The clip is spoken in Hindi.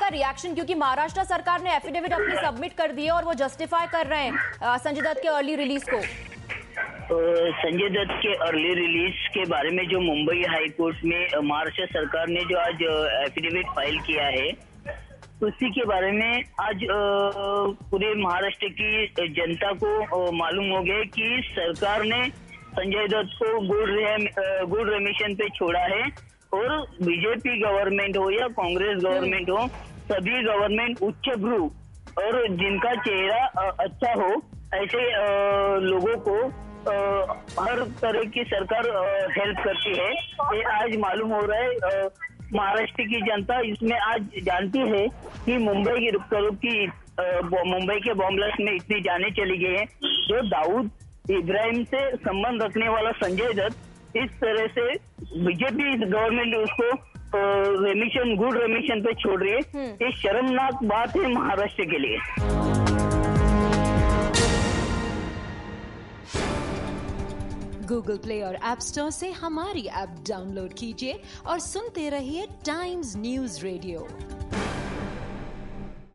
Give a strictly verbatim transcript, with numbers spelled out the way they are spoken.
आपका रिएक्शन, क्योंकि महाराष्ट्र सरकार ने एफिडेविट अपनी सबमिट कर दी है और वो जस्टिफाई कर रहे हैं संजय दत्त के अर्ली रिलीज को। संजय दत्त के अर्ली रिलीज के बारे में जो मुंबई हाई कोर्ट में महाराष्ट्र सरकार ने जो आज एफिडेविट फाइल किया है, उसी के बारे में आज पूरे महाराष्ट्र की जनता को मालूम हो गया कि सरकार ने संजय दत्त को गुड गुड रेमिशन पे छोड़ा है। और बीजेपी गवर्नमेंट हो या कांग्रेस गवर्नमेंट हो, सभी गवर्नमेंट उच्च भ्रू और जिनका चेहरा अच्छा हो ऐसे लोगों को हर तरह की सरकार हेल्प करती है। ये आज मालूम हो रहा है। महाराष्ट्र की जनता इसमें आज जानती है कि मुंबई की की मुंबई के बॉम्ब ब्लास्ट में इतनी जाने चली गई है। जो दाऊद इब्राहिम से संबंध रखने वाला संजय दत्त इस तरह से बीजेपी गवर्नमेंट उसको रेमिशन गुड रेमिशन पे छोड़ रही है, ये शर्मनाक बात है महाराष्ट्र के लिए। गूगल प्ले और ऐप स्टोर से हमारी ऐप डाउनलोड कीजिए और सुनते रहिए टाइम्स न्यूज रेडियो।